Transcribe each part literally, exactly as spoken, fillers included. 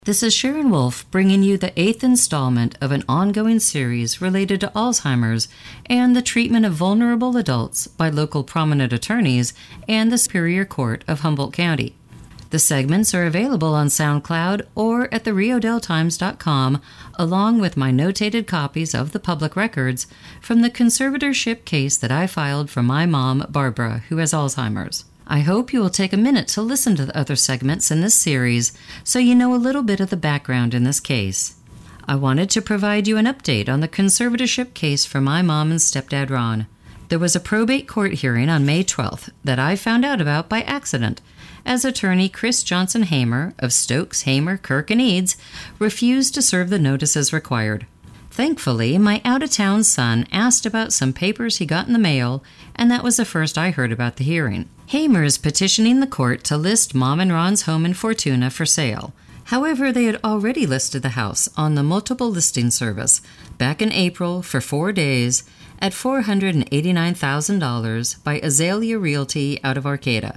This is Sharon Wolf bringing you the eighth installment of an ongoing series related to Alzheimer's and the treatment of vulnerable adults by local prominent attorneys and the Superior Court of Humboldt County. The segments are available on SoundCloud or at the rio dell times dot com, along with my notated copies of the public records from the conservatorship case that I filed for my mom, Barbara, who has Alzheimer's. I hope you will take a minute to listen to the other segments in this series so you know a little bit of the background in this case. I wanted to provide you an update on the conservatorship case for my mom and stepdad Ron. There was a probate court hearing on May twelfth that I found out about by accident, as attorney Chris Johnson Hamer of Stokes, Hamer, Kirk, and Eads refused to serve the notices required. Thankfully, my out-of-town son asked about some papers he got in the mail, and that was the first I heard about the hearing. Hamer is petitioning the court to list Mom and Ron's home in Fortuna for sale. However, they had already listed the house on the multiple listing service back in April for four days at four hundred eighty-nine thousand dollars by Azalea Realty out of Arcata.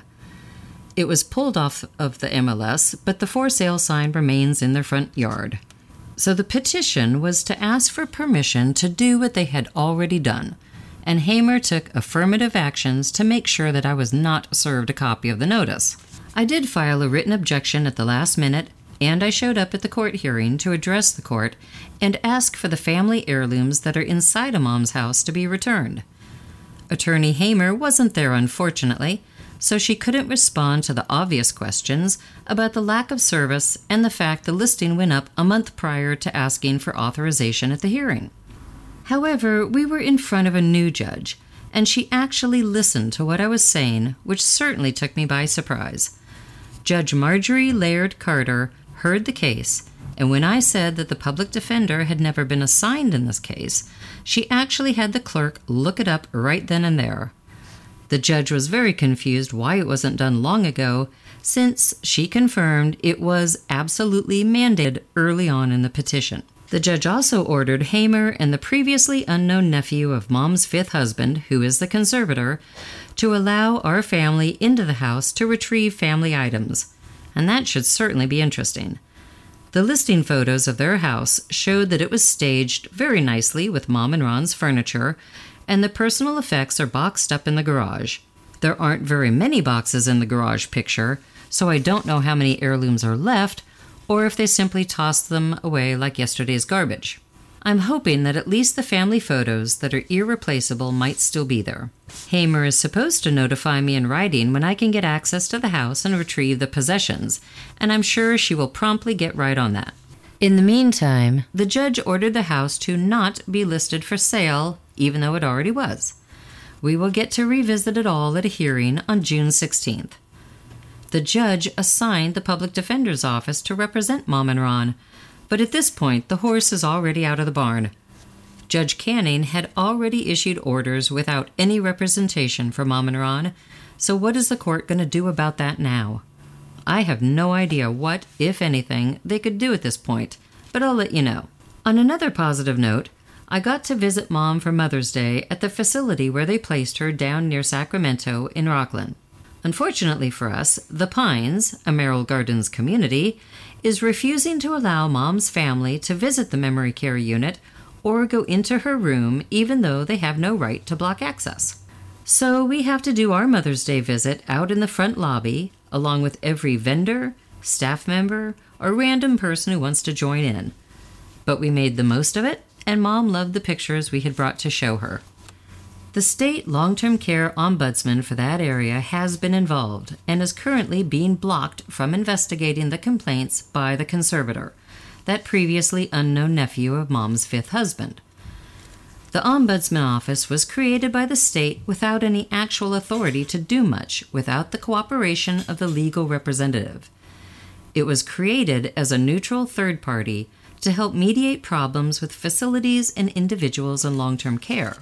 It was pulled off of the M L S, but the for sale sign remains in their front yard. So the petition was to ask for permission to do what they had already done, and Hamer took affirmative actions to make sure that I was not served a copy of the notice. I did file a written objection at the last minute, and I showed up at the court hearing to address the court and ask for the family heirlooms that are inside a mom's house to be returned. Attorney Hamer wasn't there, unfortunately, so she couldn't respond to the obvious questions about the lack of service and the fact the listing went up a month prior to asking for authorization at the hearing. However, we were in front of a new judge, and she actually listened to what I was saying, which certainly took me by surprise. Judge Marjorie Laird Carter heard the case, and when I said that the public defender had never been assigned in this case, she actually had the clerk look it up right then and there. The judge was very confused why it wasn't done long ago, since she confirmed it was absolutely mandated early on in the petition. The judge also ordered Hamer and the previously unknown nephew of Mom's fifth husband, who is the conservator, to allow our family into the house to retrieve family items, and that should certainly be interesting. The listing photos of their house showed that it was staged very nicely with Mom and Ron's furniture, and the personal effects are boxed up in the garage. There aren't very many boxes in the garage picture, so I don't know how many heirlooms are left, or if they simply tossed them away like yesterday's garbage. I'm hoping that at least the family photos that are irreplaceable might still be there. Hamer is supposed to notify me in writing when I can get access to the house and retrieve the possessions, and I'm sure she will promptly get right on that. In the meantime, the judge ordered the house to not be listed for sale, even though it already was. We will get to revisit it all at a hearing on June sixteenth. The judge assigned the public defender's office to represent Mom and Ron, but at this point the horse is already out of the barn. Judge Canning had already issued orders without any representation for Mom and Ron, so what is the court going to do about that now? I have no idea what, if anything, they could do at this point, but I'll let you know. On another positive note, I got to visit Mom for Mother's Day at the facility where they placed her down near Sacramento in Rockland. Unfortunately for us, The Pines, a Merrill Gardens community, is refusing to allow Mom's family to visit the memory care unit or go into her room even though they have no right to block access. So we have to do our Mother's Day visit out in the front lobby, along with every vendor, staff member, or random person who wants to join in. But we made the most of it, and Mom loved the pictures we had brought to show her. The state long-term care ombudsman for that area has been involved and is currently being blocked from investigating the complaints by the conservator, that previously unknown nephew of Mom's fifth husband. The ombudsman office was created by the state without any actual authority to do much without the cooperation of the legal representative. It was created as a neutral third party to help mediate problems with facilities and individuals in long-term care.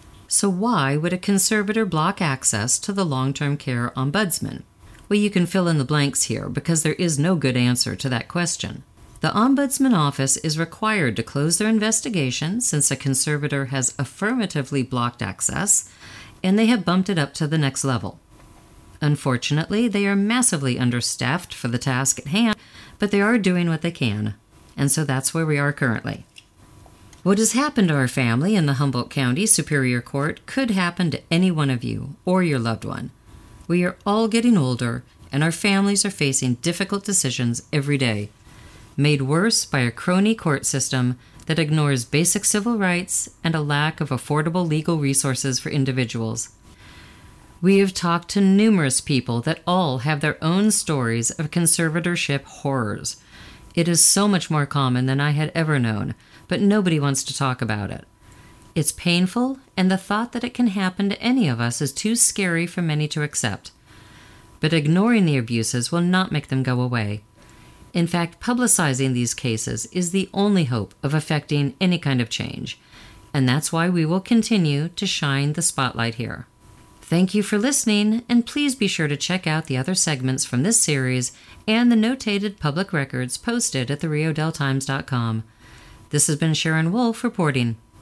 So why would a conservator block access to the long-term care ombudsman? Well, you can fill in the blanks here because there is no good answer to that question. The Ombudsman Office is required to close their investigation since a conservator has affirmatively blocked access, and they have bumped it up to the next level. Unfortunately, they are massively understaffed for the task at hand, but they are doing what they can, and so that's where we are currently. What has happened to our family in the Humboldt County Superior Court could happen to any one of you or your loved one. We are all getting older, and our families are facing difficult decisions every day, made worse by a crony court system that ignores basic civil rights and a lack of affordable legal resources for individuals. We have talked to numerous people that all have their own stories of conservatorship horrors. It is so much more common than I had ever known, but nobody wants to talk about it. It's painful, and the thought that it can happen to any of us is too scary for many to accept. But ignoring the abuses will not make them go away. In fact, publicizing these cases is the only hope of affecting any kind of change, and that's why we will continue to shine the spotlight here. Thank you for listening, and please be sure to check out the other segments from this series and the notated public records posted at the rio dell times dot com. This has been Sharon Wolf reporting.